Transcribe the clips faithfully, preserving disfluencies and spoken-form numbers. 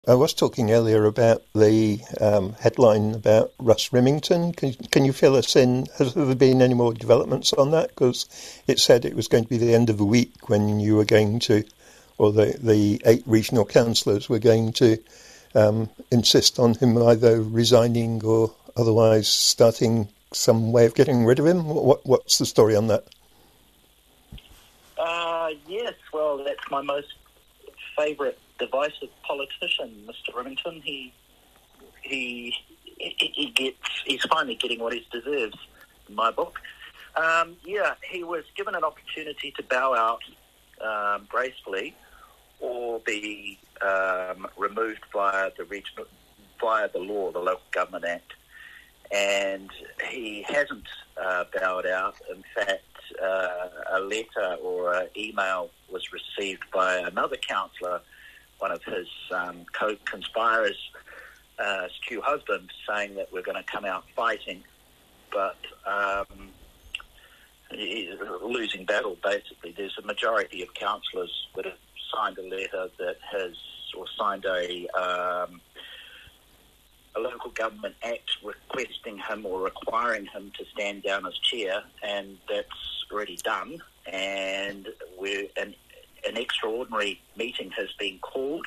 I was talking earlier about the um, headline about Russ Remington. Can, can you fill us in? Has there been any more developments on that? Because it said it was going to be the end of the week when you were going to, or the, the eight regional councillors were going to um, insist on him either resigning or otherwise starting some way of getting rid of him. What, what's the story on that? Uh, yes, well, that's my most favourite divisive politician, Mister Remington. He, he, he, he gets, he's finally getting what he deserves, in my book. Um, yeah, he was given an opportunity to bow out um, gracefully or be um, removed via the regional, via the law, the Local Government Act, and he hasn't uh, bowed out. In fact, uh, a letter or an email was received by another councillor, one of his um, co-conspirators, uh, Stu Husband, saying that we're going to come out fighting, but um, losing battle, basically. There's a majority of councillors that have signed a letter that has, or signed a, um, a local government act requesting him or requiring him to stand down as chair, and that's already done, and we're... an An extraordinary meeting has been called,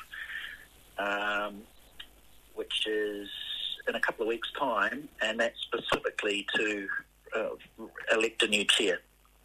um, which is in a couple of weeks' time, and that's specifically to uh, elect a new chair.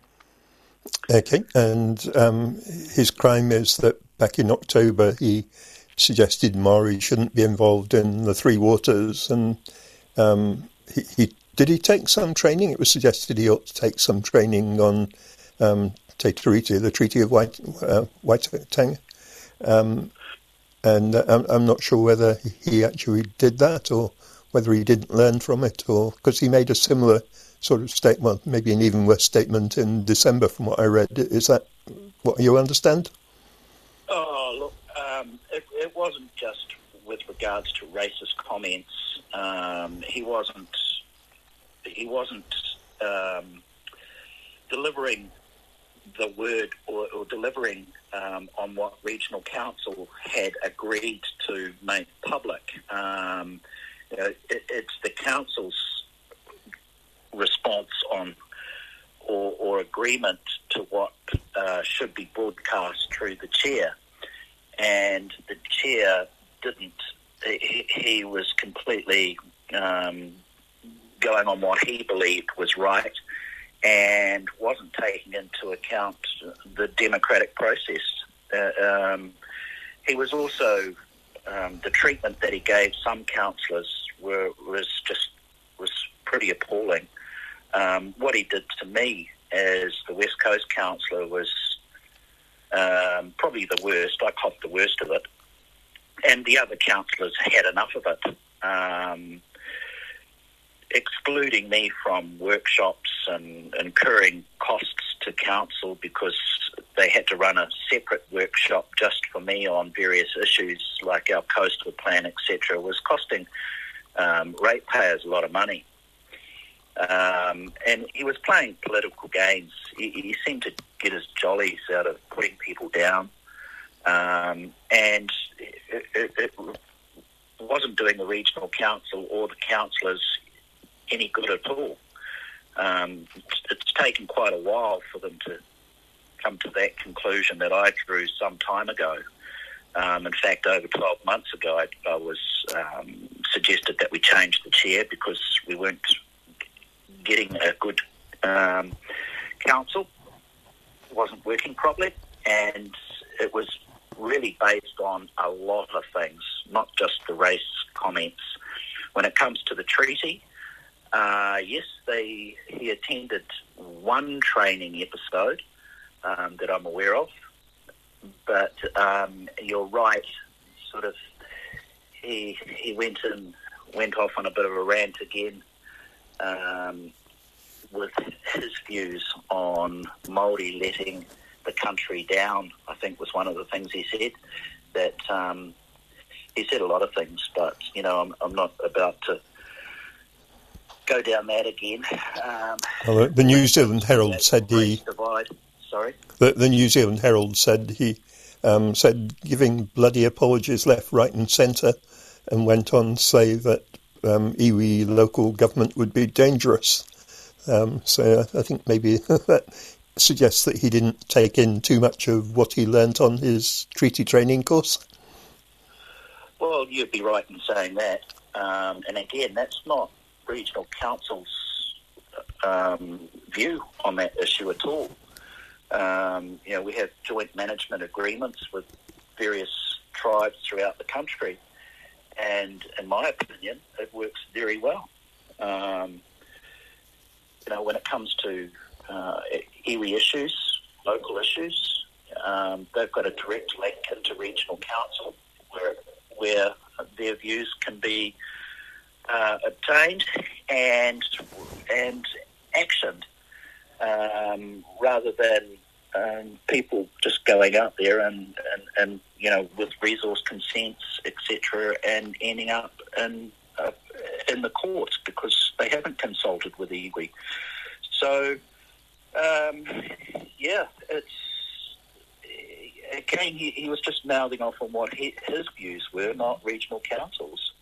Okay, and um, his crime is that back in October he suggested Maori shouldn't be involved in the Three Waters, and um, he, he did he take some training? It was suggested he ought to take some training on um, Te Tiriti, the Treaty of White, uh, Waitangi, um, and uh, I'm, I'm not sure whether he actually did that or whether he didn't learn from it, or because he made a similar sort of statement, well, maybe an even worse statement in December from what I read. Is that what you understand? Oh, look, um, it, it wasn't just with regards to racist comments. Um, he wasn't, he wasn't um, delivering the word or, or delivering um, on what regional council had agreed to make public. Um, you know, it, it's the council's response on or, or agreement to what uh, should be broadcast through the chair, and the chair didn't. He, he was completely um, going on what he believed was right, and wasn't taking into account the democratic process. Uh, um, he was also, um, the treatment that he gave some councillors were, was just was pretty appalling. Um, what he did to me as the West Coast councillor was um, probably the worst. I copped the worst of it. And the other councillors had enough of it. Um, excluding me from workshops and incurring costs to council because they had to run a separate workshop just for me on various issues like our coastal plan, et cetera, was costing um, ratepayers a lot of money. Um, and he was playing political games. He, he seemed to get his jollies out of putting people down. Um, and it, it, it wasn't doing the regional council or the councillors any good at all. Um, it's, it's taken quite a while for them to come to that conclusion that I drew some time ago. Um, in fact, over twelve months ago, I, I was um, suggested that we change the chair because we weren't getting a good um, council. It wasn't working properly, and it was really based on a lot of things, not just the race comments. When it comes to the treaty, uh, yes, they he attended one training episode um, that I'm aware of, but um, you're right, sort of, he he went and went off on a bit of a rant again um, with his views on Māori letting the country down, I think was one of the things he said. That um, he said a lot of things, but, you know, I'm, I'm not about to go down that again. Um, well, the New Zealand Herald said he... Divide. Sorry? The, the New Zealand Herald said he um, said giving bloody apologies left, right and centre, and went on to say that um, iwi local government would be dangerous. Um, so I think maybe that suggests that he didn't take in too much of what he learnt on his treaty training course. Well, you'd be right in saying that. Um, and again, that's not Regional Council's um, view on that issue at all. Um, you know, we have joint management agreements with various tribes throughout the country. And in my opinion, it works very well. Um, you know, when it comes to uh, iwi issues, local issues, um, they've got a direct link into Regional Council where where their views can be uh, obtained and and actioned, um, rather than um, people just going out there and, and, and you know with resource consents, et cetera, and ending up in uh, in the courts because they haven't consulted with the iwi. So, um, yeah, it's. Again, he, he was just mouthing off on what he, his views were, not Regional Council's.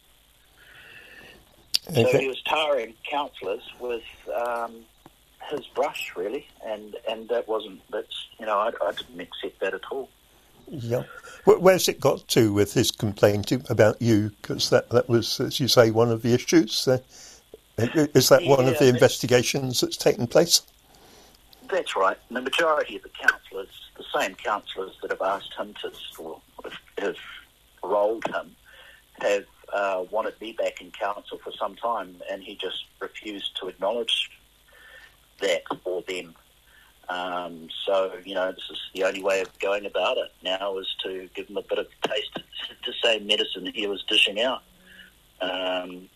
Okay. So he was tarring councillors with um, his brush, really, and, and that wasn't, that's, you know, I, I didn't accept that at all. Yeah. Where's it got to with his complaint about you? Because that, that was, as you say, one of the issues. Uh, is that one yeah, of the investigations that's taken place? That's right. And the majority of the councillors, the same councillors that have asked him to, or have rolled him, have uh, wanted me back in council for some time, and he just refused to acknowledge that for them. Um, so, you know, this is the only way of going about it now, is to give him a bit of taste of the same medicine that he was dishing out. Um,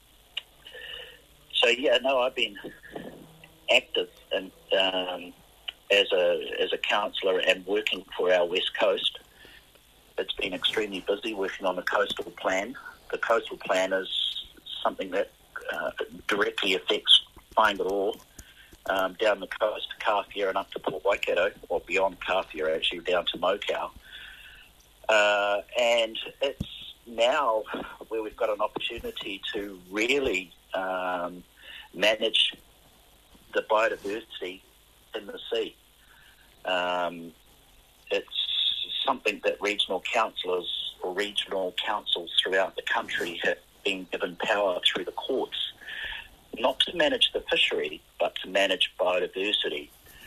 so, yeah, no, I've been active and um, as a as a councillor and working for our West Coast. It's been extremely busy working on the coastal plan. The coastal plan is something that uh, directly affects Whangarore, um, down the coast to Kawhia and up to Port Waikato, or beyond Kawhia actually, down to Mokau. Uh, and it's now where we've got an opportunity to really um, manage the biodiversity in the sea. Um, it's something that regional councillors or regional councils throughout the country have been given power through the courts, not to manage the fishery, but to manage biodiversity.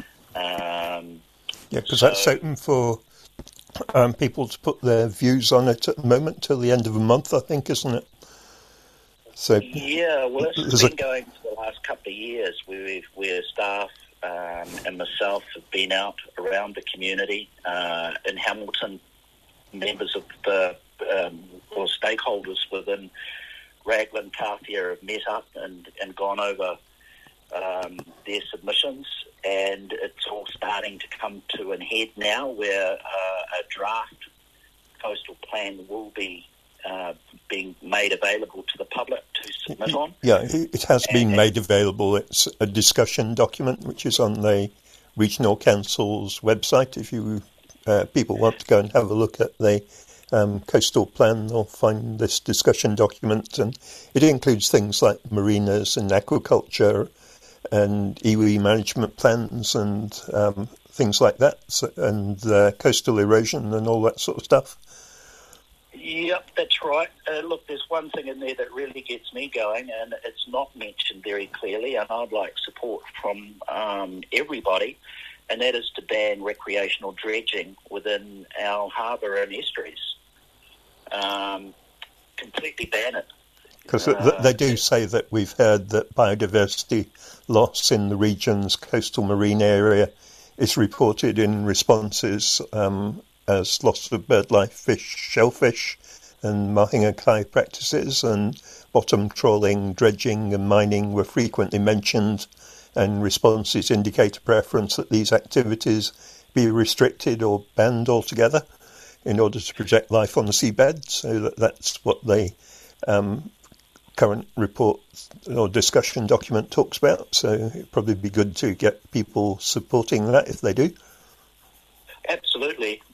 Um, yeah, because so, that's open for um, people to put their views on it at the moment till the end of the month, I think, isn't it? So yeah, well, it's been a... going for the last couple of years. We've, where staff um, and myself have been out around the community. Uh, in Hamilton, members of the um, or stakeholders within Raglan Kawhia have met up and, and gone over um, their submissions, and it's all starting to come to an head now, where uh, a draft coastal plan will be Uh, being made available to the public to submit on. Yeah, it has been and, made available. It's a discussion document which is on the Regional Council's website. If you uh, people want to go and have a look at the um, coastal plan, they'll find this discussion document, and it includes things like marinas and aquaculture and iwi management plans and um, things like that, so, and uh, coastal erosion and all that sort of stuff. Yep, that's right. Uh, look, there's one thing in there that really gets me going, and it's not mentioned very clearly, and I'd like support from um, everybody, and that is to ban recreational dredging within our harbour and estuaries. Um, completely ban it. Because uh, they do say that we've heard that biodiversity loss in the region's coastal marine area is reported in responses um as loss of birdlife, fish, shellfish, and mahinga kai practices, and bottom trawling, dredging and mining were frequently mentioned, and responses indicate a preference that these activities be restricted or banned altogether in order to protect life on the seabed. So that, that's what the um, current report or discussion document talks about. So it'd probably be good to get people supporting that if they do. Absolutely, but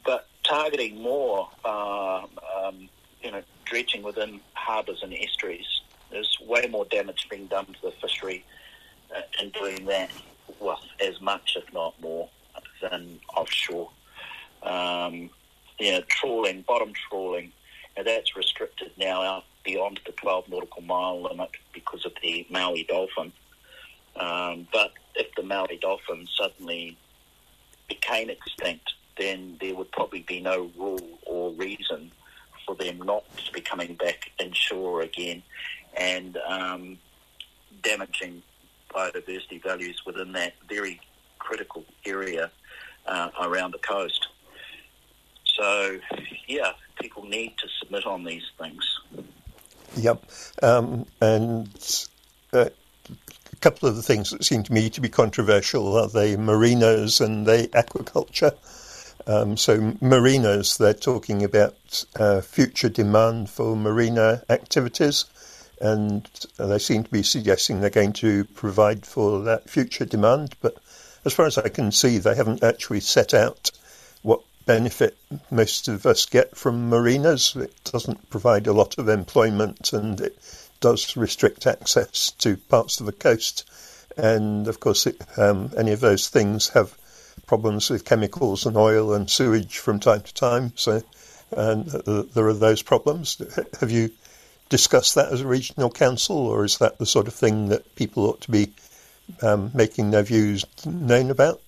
targeting more, uh, um, you know, dredging within harbours and estuaries. There's way more damage being done to the fishery uh, in doing that, well, as much, if not more, than offshore. Um, you know, trawling, bottom trawling, and that's restricted now out beyond the twelve nautical mile limit because of the Maui dolphin. Um, but if the Maui dolphin suddenly became extinct, then there would probably be no rule or reason for them not to be coming back inshore again and um, damaging biodiversity values within that very critical area uh, around the coast. So, yeah, people need to submit on these things. Yep. Um, and uh, a couple of the things that seem to me to be controversial are the marinas and the aquaculture. Um, so marinas, they're talking about uh, future demand for marina activities, and they seem to be suggesting they're going to provide for that future demand. But as far as I can see, they haven't actually set out what benefit most of us get from marinas. It doesn't provide a lot of employment, and it does restrict access to parts of the coast. And of course, it, um, any of those things have problems with chemicals and oil and sewage from time to time. So and uh, there are those problems. Have you discussed that as a regional council, or is that the sort of thing that people ought to be um, making their views known about?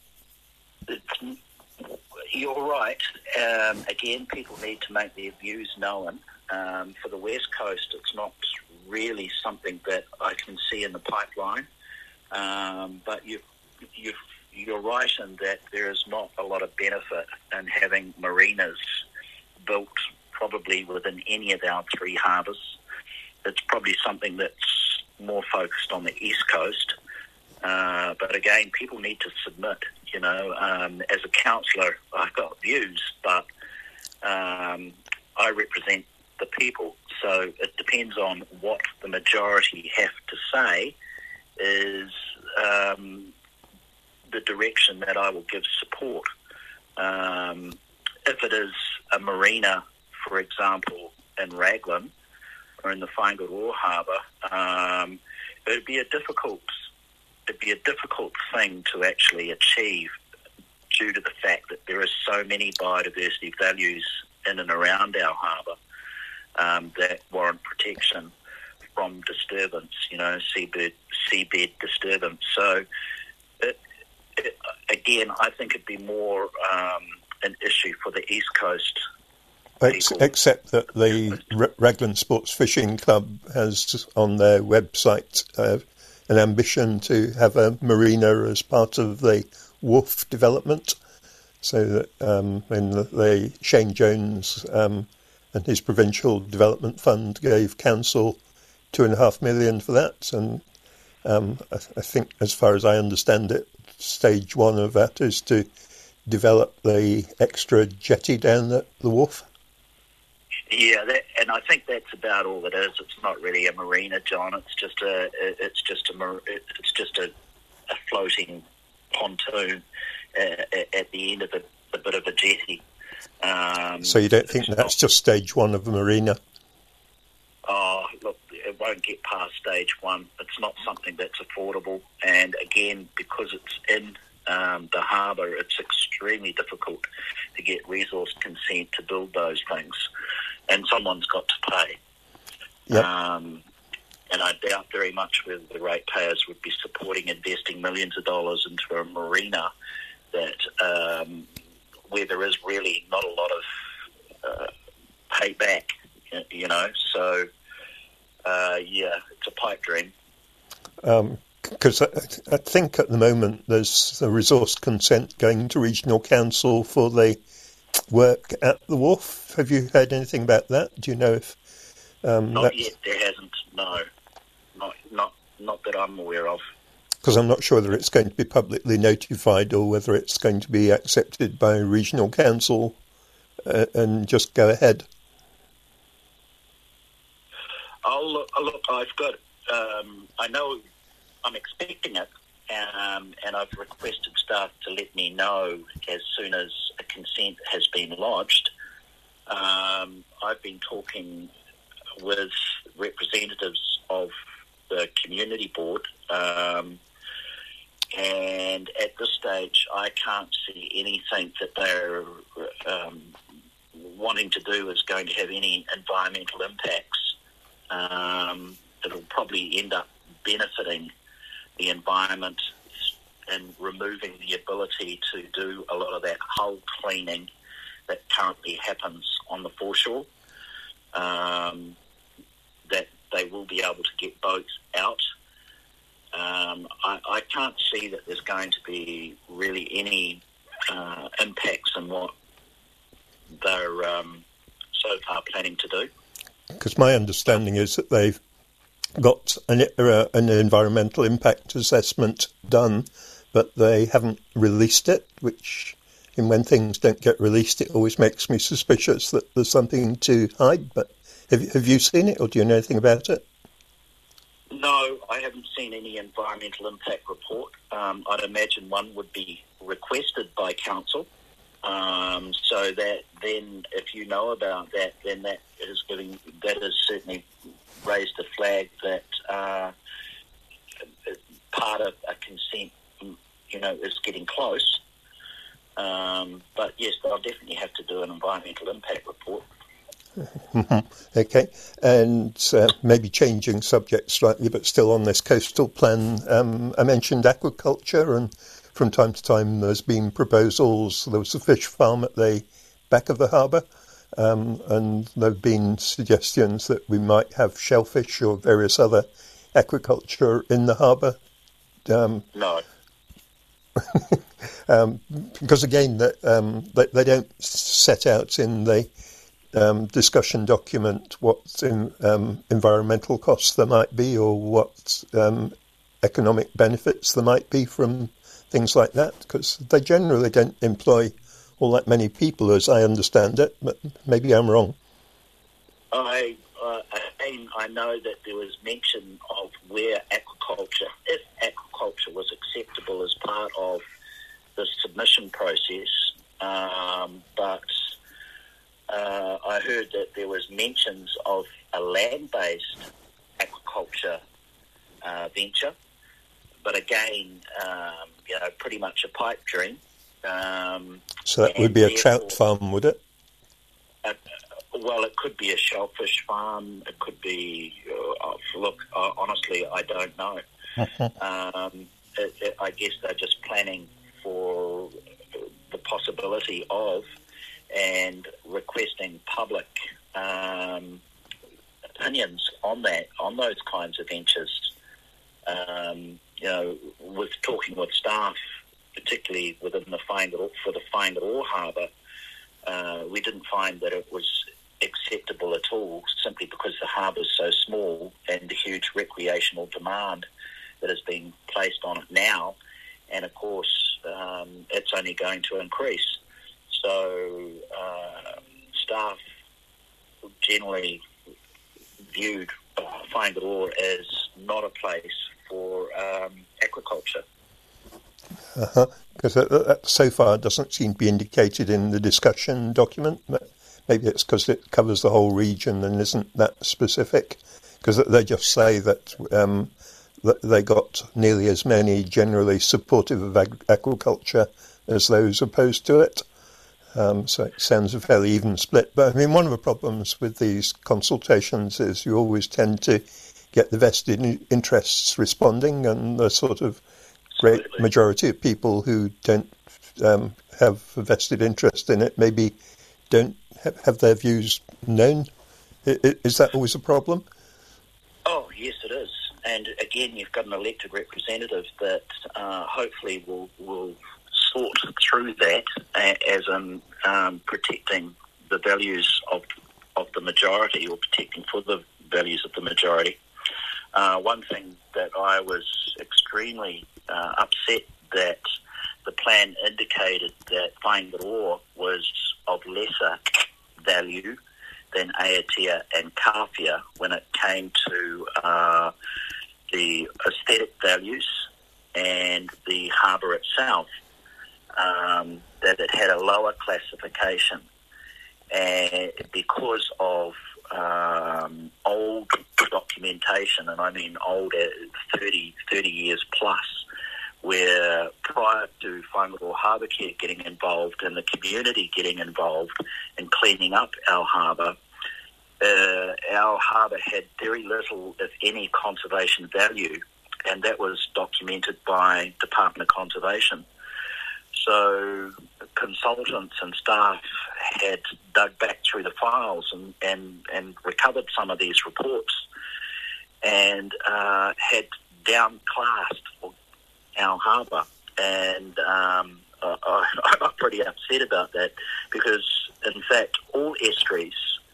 You're right. Um, again, people need to make their views known. Um, for the West Coast, it's not really something that I can see in the pipeline. Um, but you've, you've, you're right in that there is not a lot of benefit in having marinas built probably within any of our three harbours. It's probably something that's more focused on the East Coast. Uh, but again, people need to submit. You know, um, as a councillor, I've got views, but um, I represent the people. So it depends on what the majority have to say is um, the direction that I will give support. Um, if it is a marina, for example, in Raglan or in the Whangaroa Harbour, um, it would be a difficult it'd be a difficult thing to actually achieve due to the fact that there are so many biodiversity values in and around our harbour um, that warrant protection from disturbance, you know, seabed, seabed disturbance. So, it, it, again, I think it'd be more um, an issue for the East Coast Ex- except that the R- Raglan Sports Fishing Club has on their website uh, an ambition to have a marina as part of the wharf development, so that um, when the, the Shane Jones um, and his provincial development fund gave council two and a half million for that, and um, I, I think, as far as I understand it, stage one of that is to develop the extra jetty down at the wharf. Yeah, that, and I think that's about all it is. It's not really a marina, John. It's just a, it's just a, it's just a, a floating pontoon uh, at the end of a, a bit of a jetty. Um, so you don't think that's not, just stage one of the marina? Oh, look, it won't get past stage one. It's not something that's affordable, and again, because it's in um, the harbour, it's extremely difficult to get resource consent to build those things. And someone's got to pay. Yep. Um, and I doubt very much whether the ratepayers would be supporting investing millions of dollars into a marina that um, where there is really not a lot of uh, payback, you know. So, uh, yeah, it's a pipe dream. Because um, I, I think at the moment there's a resource consent going to regional council for the work at the wharf. Have you heard anything about that? Do you know if um, not that's... yet? There hasn't. No, not not not that I'm aware of. Because I'm not sure whether it's going to be publicly notified or whether it's going to be accepted by regional council uh, and just go ahead. I'll look. I'll look I've got. Um, I know. I'm expecting it. um, and I've requested staff to let me know as soon as a consent has been lodged. Um, I've been talking with representatives of the community board, um, and at this stage I can't see anything that they're um, wanting to do is going to have any environmental impacts. Um, it'll probably end up benefiting the environment and removing the ability to do a lot of that hull cleaning that currently happens on the foreshore. Um, that they will be able to get boats out. Um, I, I can't see that there's going to be really any uh, impacts in what they're um, so far planning to do. Because my understanding is that they've got an, uh, an environmental impact assessment done, but they haven't released it, which, and when things don't get released, it always makes me suspicious that there's something to hide. But have, have you seen it, or do you know anything about it? No, I haven't seen any environmental impact report. Um, I'd imagine one would be requested by council. Um, so that then, if you know about that, then that is giving that has certainly raised a flag that uh, part of a consent, you know, is getting close. Um, but yes, they'll definitely have to do an environmental impact report. Okay, and uh, maybe changing subject slightly, but still on this coastal plan, um, I mentioned aquaculture, and from time to time there's been proposals. There was a fish farm at the back of the harbour, um, and there have been suggestions that we might have shellfish or various other aquaculture in the harbour. Um, no. um, because again, that um, they, they don't set out in the Um, discussion document what in, um, environmental costs there might be, or what um, economic benefits there might be from things like that, because they generally don't employ all that many people, as I understand it, but maybe I'm wrong. I uh, again, I know that there was mention of where aquaculture, if aquaculture was acceptable as part of the submission process, um, but Uh, I heard that there was mentions of a land-based aquaculture uh, venture, but again, um, you know, pretty much a pipe dream. Um, so that would be a trout farm, would it? Uh, well, it could be a shellfish farm. It could be. Uh, look, uh, honestly, I don't know. um, it, it, I guess they're just planning for the possibility of, and requesting public um, opinions on that, on those kinds of ventures. Um, you know, with talking with staff, particularly within the Whangaroa, for the Whangaroa Harbour, uh, we didn't find that it was acceptable at all, simply because the harbour is so small and the huge recreational demand that has been placed on it now, and of course um, it's only going to increase. So uh, staff generally viewed Whangaroa as not a place for um, aquaculture. Uh-huh. Because that, that so far doesn't seem to be indicated in the discussion document. Maybe it's because it covers the whole region and isn't that specific. Because they just say that, um, that they got nearly as many generally supportive of ag- aquaculture as those opposed to it. Um, so it sounds a fairly even split. But I mean, one of the problems with these consultations is you always tend to get the vested interests responding, and the sort of great Absolutely. majority of people who don't um, have a vested interest in it maybe don't have, have their views known. Is that always a problem? Oh, yes, it is. And again, you've got an elected representative that uh, hopefully will will sort through that, as in um, protecting the values of of the majority, or protecting for the values of the majority. Uh, one thing that I was extremely uh, upset that the plan indicated that Whangaroa was of lesser value than Aotea and Kāwhia when it came to uh, the aesthetic values and the harbour itself, um, that it had a lower classification, and because of um, old documentation, and I mean old thirty, thirty years plus, where prior to Whangaroa Harbour Care getting involved and the community getting involved in cleaning up our harbour, uh, our harbour had very little, if any, conservation value, and that was documented by Department of Conservation. So consultants and staff had dug back through the files and, and, and recovered some of these reports and uh, had downclassed our harbour. And um, I, I'm pretty upset about that because, in fact, all estuaries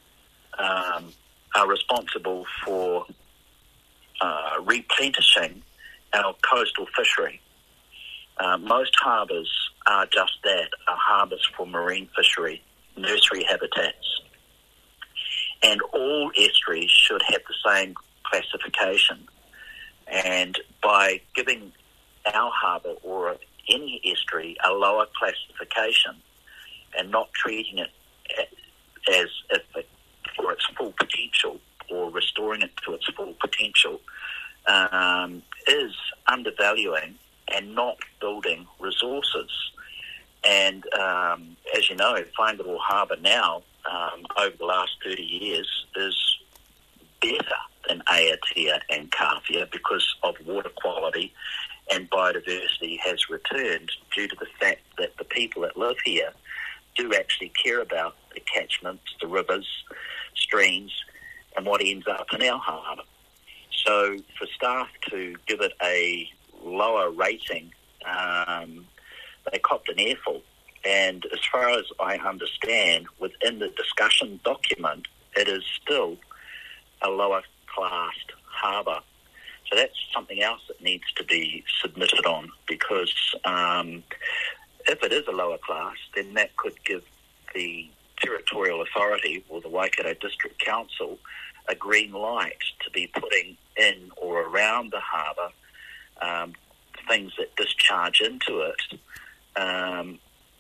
um, are responsible for uh, replenishing our coastal fishery. Uh, most harbours are just that, are harbours for marine fishery, nursery habitats. And all estuaries should have the same classification. And by giving our harbour or any estuary a lower classification and not treating it as if it, for its full potential or restoring it to its full potential um, is undervaluing and not building resources. And um, as you know, Whangaroa Harbour now, um, over the last thirty years, is better than Aotea and Kawhia because of water quality, and biodiversity has returned due to the fact that the people that live here do actually care about the catchments, the rivers, streams, and what ends up in our harbour. So for staff to give it a lower rating, um, they copped an earful. And as far as I understand, within the discussion document, it is still a lower classed harbour. So that's something else that needs to be submitted on, because um, if it is a lower class, then that could give the territorial authority or the Waikato District Council a green light to be putting in or around the harbour um, things that discharge into it um,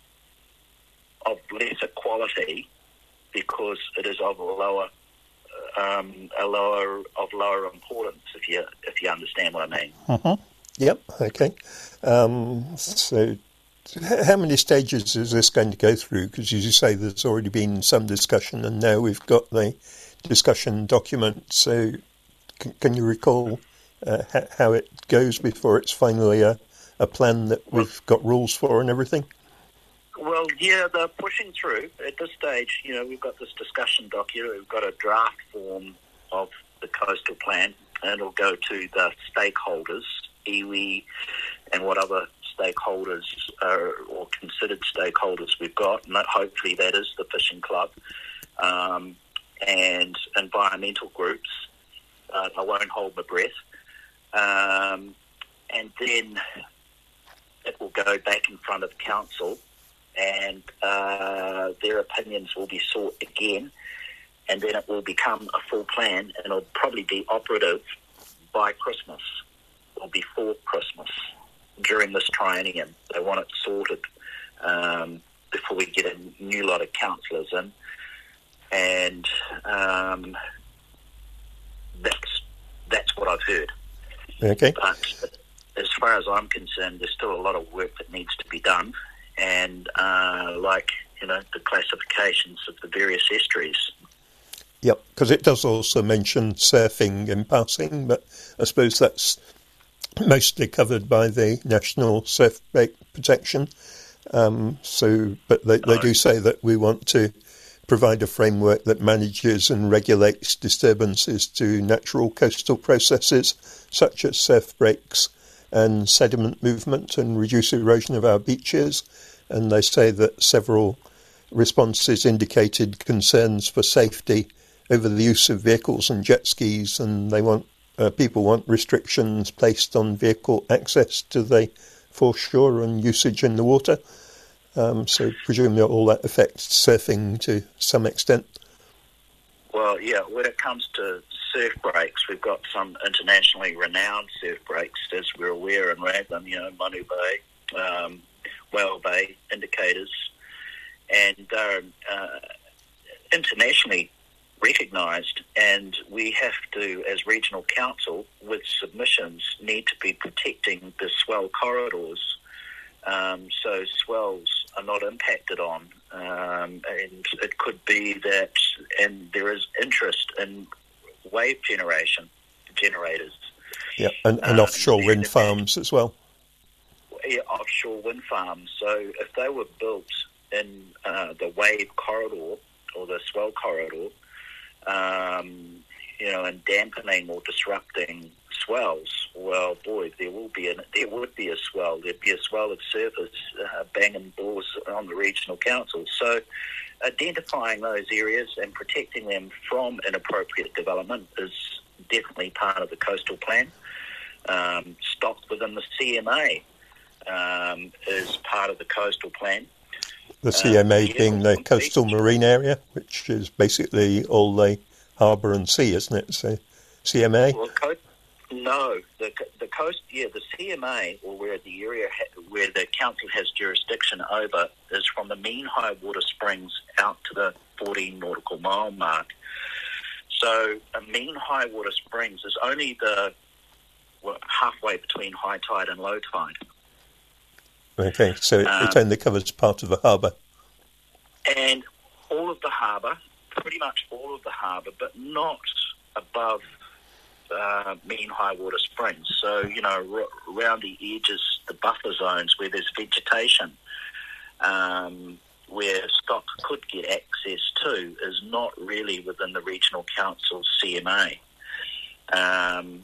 of lesser quality because it is of a lower Um, a lower of lower importance, if you if you understand what I mean. Mm-hmm. Yep. Okay. Um, so, how many stages is this going to go through? Because, as you say, there's already been some discussion, and now we've got the discussion document. So, can, can you recall uh, ha- how it goes before it's finally a, a plan that we've got rules for and everything? Well, yeah, they're pushing through. At this stage, you know, we've got this discussion document. We've got a draft form of the coastal plan, and it'll go to the stakeholders, iwi, and what other stakeholders are, or considered stakeholders we've got, and that, hopefully that is the fishing club, um, and environmental groups. Uh, I won't hold my breath. Um, and then it will go back in front of council, and uh, their opinions will be sought again, and then it will become a full plan, and it'll probably be operative by Christmas or before Christmas during this triennium. They want it sorted um, before we get a new lot of councillors in, and um, that's that's what I've heard. Okay. But as far as I'm concerned, there's still a lot of work that needs to be done. And uh, like, you know, the classifications of the various estuaries. Yep, because it does also mention surfing in passing, but I suppose that's mostly covered by the National Surf Break Protection. Um, so, but they, they do say that we want to provide a framework that manages and regulates disturbances to natural coastal processes, such as surf breaks and sediment movement, and reduce erosion of our beaches. And they say that several responses indicated concerns for safety over the use of vehicles and jet skis, and they want uh, people want restrictions placed on vehicle access to the foreshore and usage in the water. Um, so presumably all that affects surfing to some extent. Well, yeah, when it comes to surf breaks, we've got some internationally renowned surf breaks, as we're aware in Raglan, you know, Manu Bay, um, Whale Bay indicators, and they're uh, internationally recognised, and we have to, as regional council, with submissions, need to be protecting the swell corridors, um, so swells are not impacted on, um, and it could be that, and there is interest in wave generation generators. Yeah, and, and um, offshore wind farms as well. Yeah, offshore wind farms. So if they were built in uh, the wave corridor or the swell corridor, um, you know, and dampening or disrupting swells, well, boy, there will be an, there would be a swell. There'd be a swell of surfers uh, banging doors on the regional council. So identifying those areas and protecting them from inappropriate development is definitely part of the coastal plan. Um, stock within the C M A um, is part of the coastal plan. The C M A um, being yeah, the coastal beach. Marine area, which is basically all the harbour and sea, isn't it? So C M A? Well, co- no, the the coast, yeah, the C M A, or where the area ha- where the council has jurisdiction over, is from the mean high water springs out to the fourteen nautical mile mark. So a mean high water springs is only the well, halfway between high tide and low tide. Okay, so it, um, it only covers part of the harbour. And all of the harbour, pretty much all of the harbour, but not above uh, mean high water springs. So, you know, r- around the edges, the buffer zones where there's vegetation, um, where stock could get access to, is not really within the Regional Council's C M A. Um,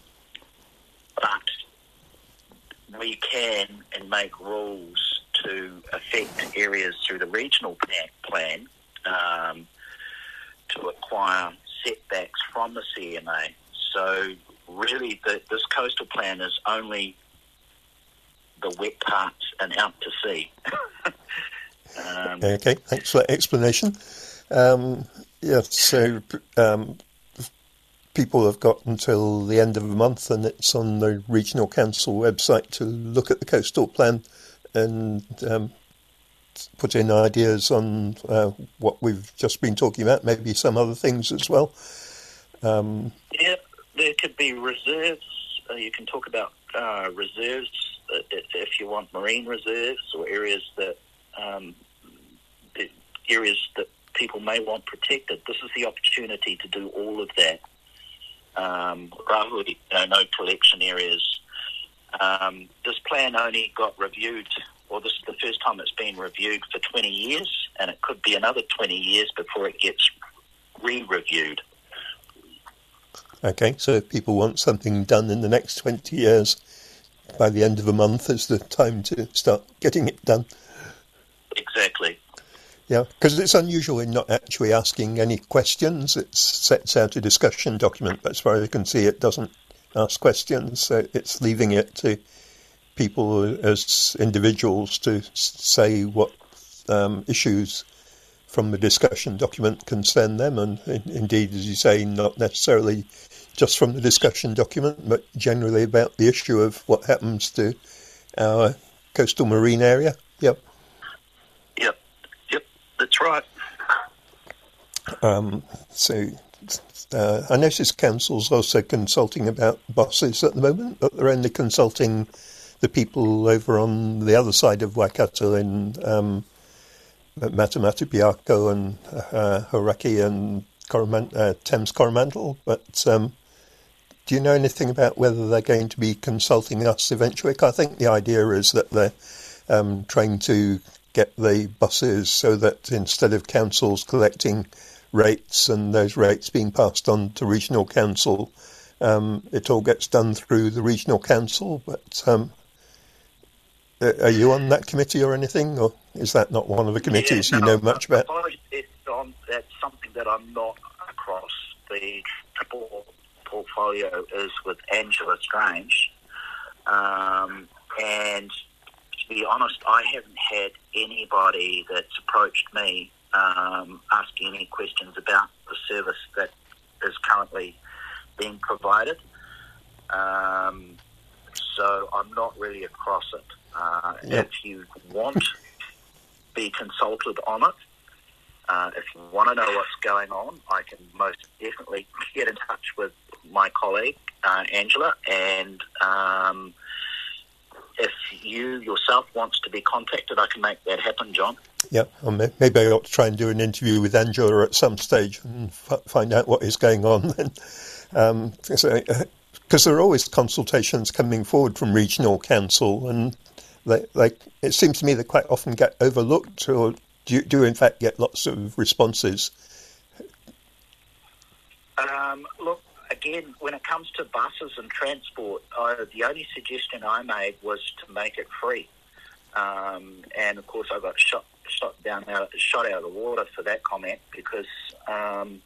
but we can and make rules to affect areas through the regional plan um, to acquire setbacks from the C M A. So really the, this coastal plan is only the wet parts and out to sea. um, okay, thanks for that explanation. Um, yeah, so um, people have got until the end of the month, and it's on the Regional Council website to look at the coastal plan and um, put in ideas on uh, what we've just been talking about, maybe some other things as well. Um, yeah, there could be reserves. Uh, you can talk about uh, reserves uh, if you want marine reserves or areas that um, areas that people may want protected. This is the opportunity to do all of that. Um, rather, you know, no collection areas. Um, this plan only got reviewed, or this is the first time it's been reviewed for twenty years, and it could be another twenty years before it gets re-reviewed. Okay, so if people want something done in the next twenty years, by the end of a month is the time to start getting it done. Exactly. Yeah, because it's unusual in not actually asking any questions. It sets out a discussion document, but as far as I can see, it doesn't ask questions. So it's leaving it to people as individuals to say what um, issues from the discussion document concern them. And indeed, as you say, not necessarily just from the discussion document, but generally about the issue of what happens to our coastal marine area. Yep. Yep. Yep. That's right. Um, so uh, I notice council's also consulting about buses at the moment, but they're only consulting the people over on the other side of Waikato in um, Matamata Piako and uh, Hauraki and Coromant- uh, Thames Coromandel. But um, do you know anything about whether they're going to be consulting us eventually? I think the idea is that they're um, trying to get the buses so that instead of councils collecting rates and those rates being passed on to regional council, um, it all gets done through the regional council. But um, are you on that committee or anything, or is that not one of the committees yeah, no, you know much about? It's on, that's something that I'm not across. The triple portfolio is with Angela Strange, um, and to be honest, I haven't had anybody that's approached me um, asking any questions about the service that is currently being provided. Um, so I'm not really across it. Uh, yep. If you want to be consulted on it, uh, if you want to know what's going on, I can most definitely get in touch with my colleague, uh, Angela, and um, if you yourself wants to be contacted, I can make that happen, John. Yeah, well, maybe I ought to try and do an interview with Angela at some stage and f- find out what is going on then. Um, so, uh, because there are always consultations coming forward from regional council, and they, they, it seems to me they quite often get overlooked, or do, do in fact get lots of responses? Um, look, again, when it comes to buses and transport, uh, the only suggestion I made was to make it free. Um, and, of course, I got shot shot down out, shot out of the water for that comment, because um,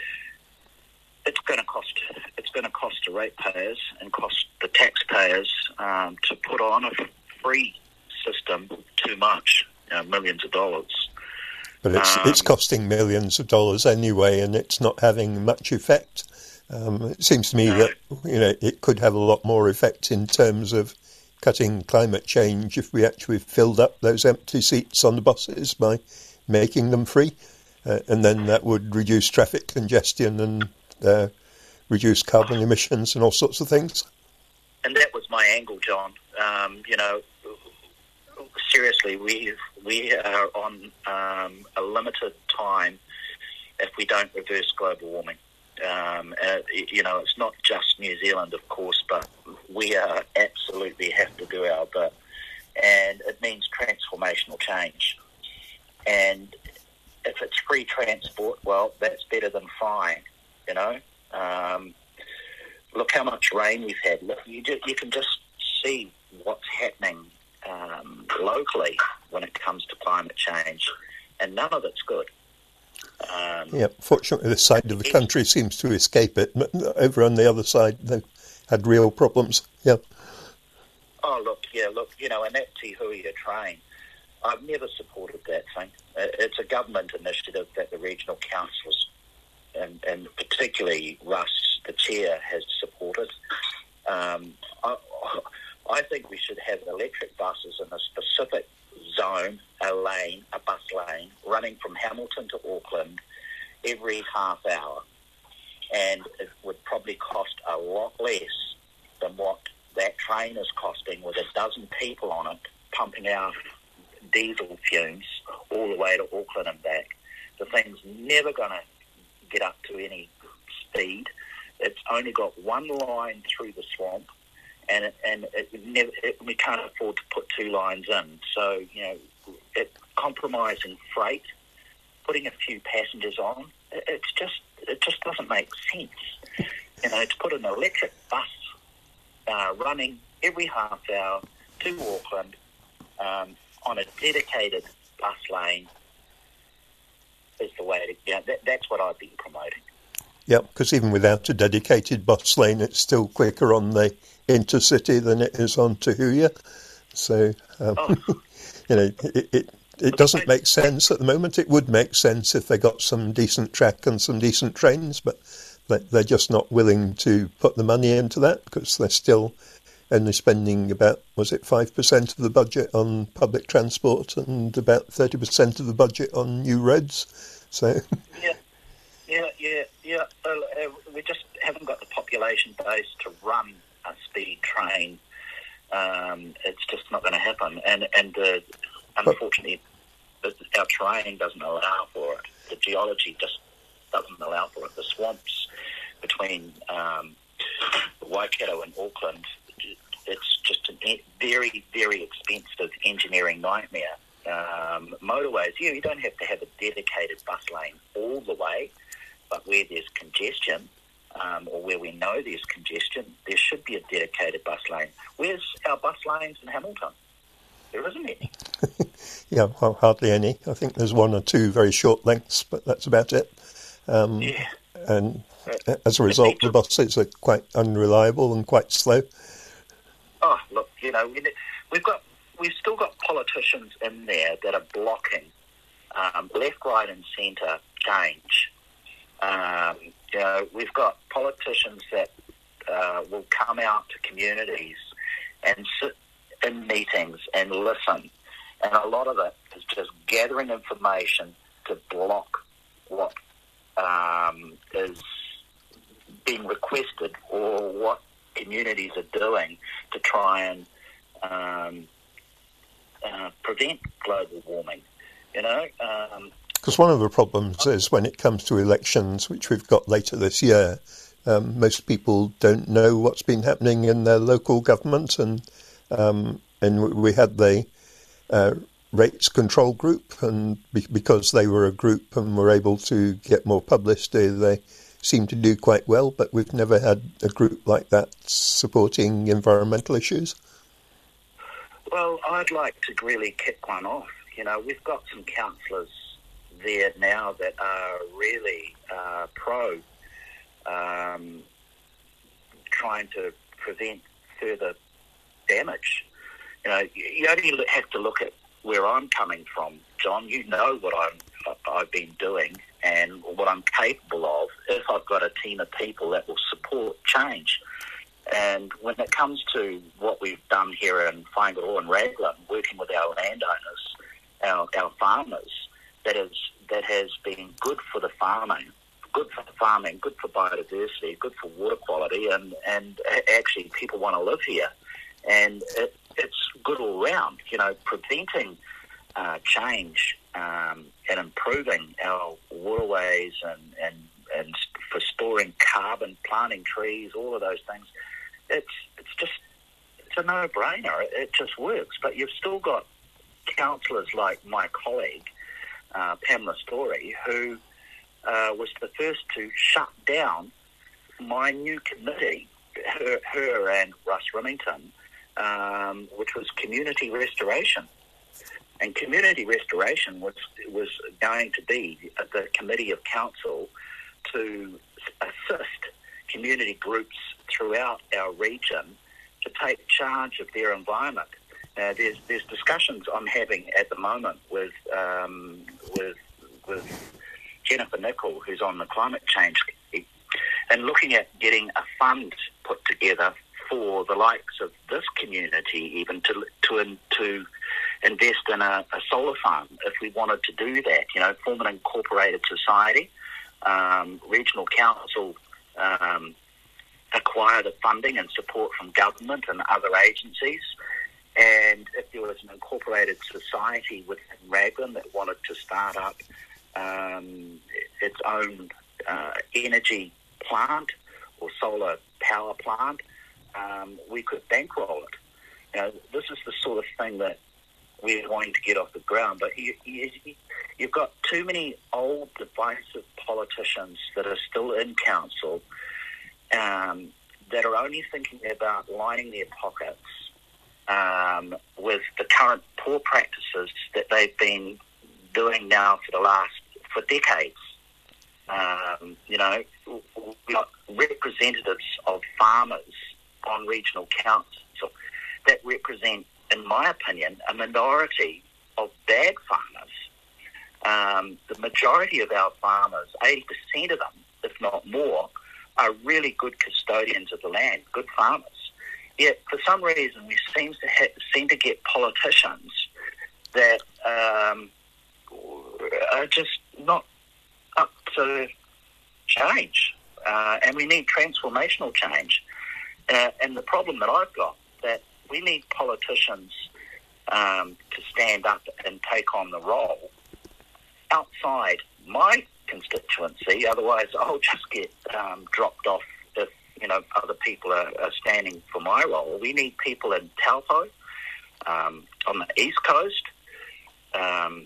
it's going to cost it's going to cost the ratepayers and cost the taxpayers um, to put on a free system too much, you know, millions of dollars. But it's um, it's costing millions of dollars anyway, and it's not having much effect. Um, it seems to me no. that you know it could have a lot more effect in terms of cutting climate change if we actually filled up those empty seats on the buses by making them free, uh, and then that would reduce traffic congestion and uh, reduce carbon emissions and all sorts of things. And that was my angle, John. Um, you know, seriously, we we are on um, a limited time if we don't reverse global warming. Um, uh, you know, it's not just New Zealand, of course, but we are absolutely have to do our bit. And it means transformational change. And if it's free transport, well, that's better than fine, you know. Um, look how much rain we've had. Look, you, just, you can just see what's happening um, locally when it comes to climate change, and none of it's good. Um, yeah, fortunately this side of the country seems to escape it, but over on the other side they've had real problems. Yeah. Oh, look, yeah, look, you know, and that Te Huia train, I've never supported that thing. It's a government initiative that the regional councils, and, and particularly Russ, the chair, has supported. Um, I, I think we should have electric buses in a specific zone, a lane, a bus lane, running from Hamilton to Auckland every half hour. And it would probably cost a lot less than what that train is costing, with a dozen people on it pumping out diesel fumes all the way to Auckland and back. The thing's never going to get up to any speed. It's only got one line through the swamp, and it, and it never, it, we can't afford to put two lines in. So, you know, it, compromising freight, putting a few passengers on, it, it's just it just doesn't make sense. You know, to put an electric bus uh, running every half hour to Auckland um, on a dedicated bus lane is the way to, you know, that, that's what I've been promoting. Yeah, because even without a dedicated bus lane, it's still quicker on the intercity than it is on Te Huia. So, um, oh. you know, it, it it doesn't make sense at the moment. It would make sense if they got some decent track and some decent trains, but they're just not willing to put the money into that because they're still only spending about, was it five percent of the budget on public transport and about thirty percent of the budget on new roads. So, yeah. Yeah, yeah, yeah. Uh, uh, we just haven't got the population base to run a speed train. Um, it's just not going to happen. And and uh, unfortunately, the, our terrain doesn't allow for it. The geology just doesn't allow for it. The swamps between um, Waikato and Auckland, it's just a very, very expensive engineering nightmare. Um, motorways, yeah, you don't have to have a dedicated bus lane all the way. But where there's congestion, um, or where we know there's congestion, there should be a dedicated bus lane. Where's our bus lanes in Hamilton? There isn't any. yeah, well, hardly any. I think there's one or two very short lengths, but that's about it. Um, yeah. And as a result, the buses are quite unreliable and quite slow. Oh, look, you know, we've got we've still got politicians in there that are blocking um, left, right, and centre change. Um, You know, we've got politicians that uh, will come out to communities and sit in meetings and listen, and a lot of it is just gathering information to block what um, is being requested or what communities are doing to try and um, uh, prevent global warming. You know, um, because one of the problems is when it comes to elections, which we've got later this year, um, most people don't know what's been happening in their local government, and um, and we had the uh, rates control group, and be- because they were a group and were able to get more publicity, they seem to do quite well. But we've never had a group like that supporting environmental issues. Well, I'd like to really kick one off. You know, we've got some councillors there now that are really uh, pro um, trying to prevent further damage. You know, you only have to look at where I'm coming from, John. You know what I'm, I've been doing and what I'm capable of if I've got a team of people that will support change. And when it comes to what we've done here in Whangaroa and Raglan, working with our landowners, our, our farmers, that is that has been good for the farming, good for the farming, good for biodiversity, good for water quality, and, and actually people want to live here. And it, it's good all round, you know, preventing uh, change um, and improving our waterways and, and, and for storing carbon, planting trees, all of those things. It's it's just, it's a no-brainer. It, it just works. But you've still got councillors like my colleague, uh, Pamela Story, who uh, was the first to shut down my new committee, her, her and Russ Remington, um, which was community restoration. And community restoration was was going to be the committee of council to assist community groups throughout our region to take charge of their environment. Uh, there's there's discussions I'm having at the moment with um, with with Jennifer Nichol, who's on the climate change committee, and looking at getting a fund put together for the likes of this community, even to to to invest in a, a solar farm if we wanted to do that. You know, form an incorporated society, um, regional council. Um, acquire the funding and support from government and other agencies. And if there was an incorporated society within Raglan that wanted to start up um, its own uh, energy plant or solar power plant, um, we could bankroll it. You know, this is the sort of thing that we're wanting to get off the ground. But you, you, you've got too many old, divisive politicians that are still in council Um, that are only thinking about lining their pockets um, with the current poor practices that they've been doing now for the last, for decades. Um, you know, we've got representatives of farmers on regional council that represent, in my opinion, a minority of bad farmers. Um, the majority of our farmers, eighty percent of them, if not more, are really good custodians of the land, good farmers. Yet, for some reason, we seem to ha- seem to get politicians that um, are just not up to change, uh, and we need transformational change. Uh, and the problem that I've got, that we need politicians um, to stand up and take on the role outside my constituency, otherwise I'll just get um, dropped off if, you know, other people are, are standing for my role. We need people in Taupo, um, on the East Coast, um,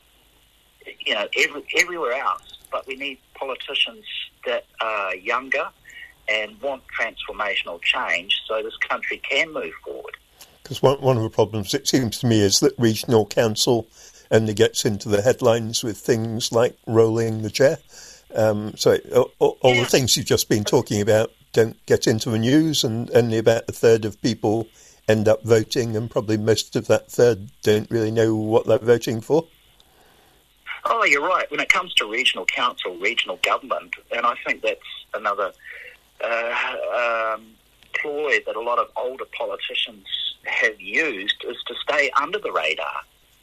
you know, every, everywhere else, but we need politicians that are younger and want transformational change so this country can move forward. Because one, one of the problems, it seems to me, is that regional council only gets into the headlines with things like rolling the chair. Um, so all, all yeah. the things you've just been talking about don't get into the news, and only about a third of people end up voting, and probably most of that third don't really know what they're voting for. Oh, you're right. When it comes to regional council, regional government, and I think that's another uh, um, ploy that a lot of older politicians have used, is to stay under the radar,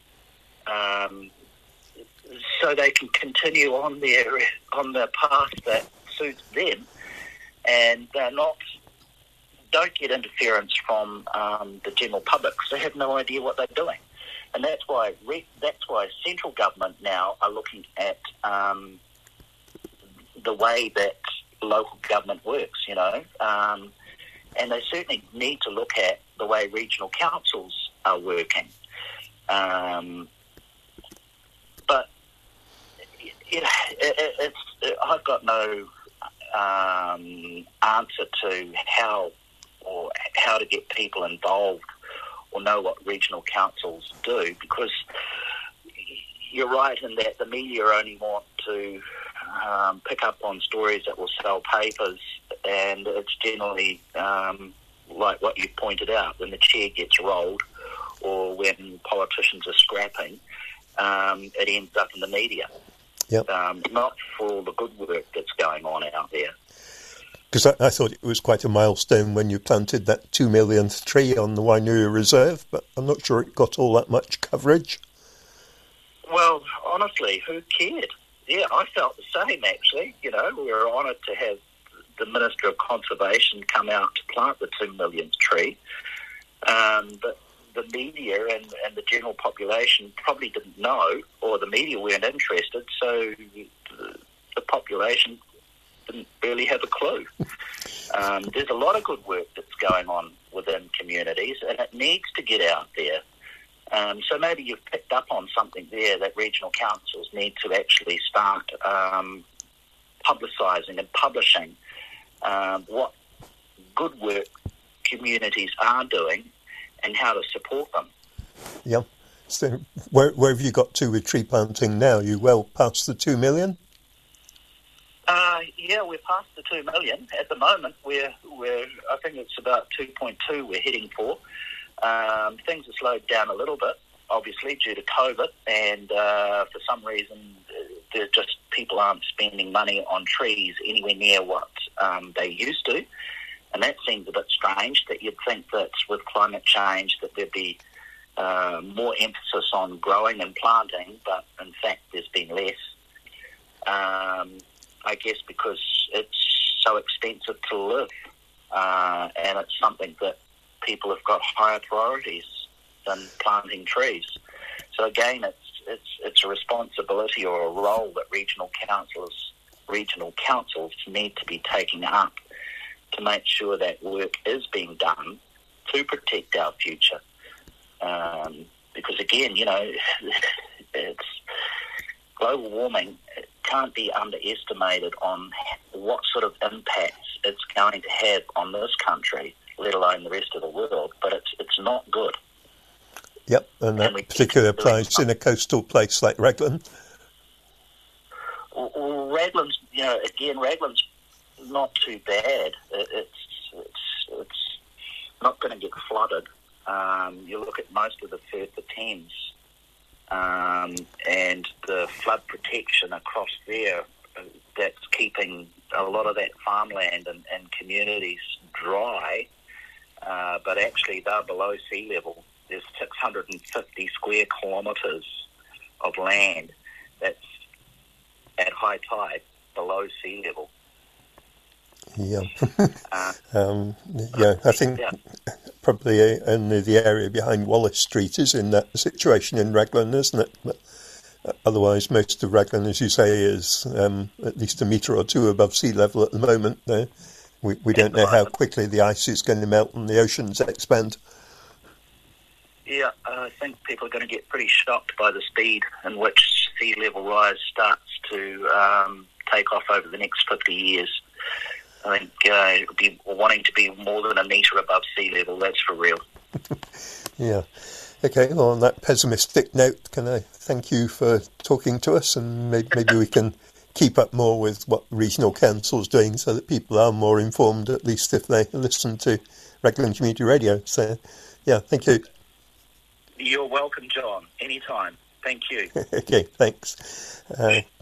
um, so they can continue on their on the path that suits them, and they're not don't get interference from um, the general public, because they have no idea what they're doing. And that's why re- that's why central government now are looking at um, the way that local government works, you know, um, and they certainly need to look at the way regional councils are working. Um, but it, it, it's it, I've got no um, answer to how or how to get people involved or know what regional councils do, because you're right in that the media only want to um, pick up on stories that will sell papers, and it's generally um, like what you pointed out, when the chair gets rolled or when politicians are scrapping, um, it ends up in the media. Yep. Um, not for all the good work that's going on out there. Because I, I thought it was quite a milestone when you planted that two millionth tree on the Wainui Reserve, but I'm not sure it got all that much coverage. Well, honestly, who cared? Yeah, I felt the same, actually. You know, we were honoured to have the Minister of Conservation come out to plant the two millionth tree. Um, but the media and, and the general population probably didn't know, or the media weren't interested, so the, the population didn't really have a clue. Um, there's a lot of good work that's going on within communities, and it needs to get out there. Um, so maybe you've picked up on something there, that regional councils need to actually start um, publicising and publishing um, what good work communities are doing and how to support them. Yeah. So where, where have you got to with tree planting now? You well past the two million? Uh, yeah, we're past the two million at the moment. We're we're I think it's about two point two we're heading for. Um, things have slowed down a little bit, obviously due to COVID, and uh, for some reason, there's just people aren't spending money on trees anywhere near what um, they used to, and that seems a bit strange. That you'd think that with climate change that there'd be uh, more emphasis on growing and planting, but in fact, there's been less. Um, I guess because it's so expensive to live, uh, and it's something that people have got higher priorities than planting trees. So again, it's it's it's a responsibility or a role that regional councils regional councils need to be taking up to make sure that work is being done to protect our future. Um, because again, you know, it's global warming can't be underestimated on what sort of impacts it's going to have on this country, let alone the rest of the world. But it's it's not good. Yep, and that and particularly applies in a coastal place like Raglan. Well, well, Raglan's, you know, again, Raglan's not too bad. It, it's it's it's not going to get flooded. Um, you look at most of the Firth of Thames. Um, and the flood protection across there, uh, that's keeping a lot of that farmland and, and communities dry, uh, but actually they're below sea level. There's six hundred fifty square kilometres of land that's at high tide below sea level. Yeah, uh, um, yeah. I think yeah. probably only the area behind Wallace Street is in that situation in Raglan, isn't it? But otherwise, most of Raglan, as you say, is um, at least a metre or two above sea level at the moment. Uh, we we don't know how quickly the ice is going to melt and the oceans expand. Yeah, I think people are going to get pretty shocked by the speed in which sea level rise starts to um, take off over the next fifty years. I think uh, it'll be wanting to be more than a metre above sea level, that's for real. Yeah. Okay, well, on that pessimistic note, can I thank you for talking to us, and maybe, maybe we can keep up more with what the regional council's doing so that people are more informed, at least if they listen to Raglan Community Radio. So, yeah, thank you. You're welcome, John. Anytime. Thank you. Okay, thanks. Uh,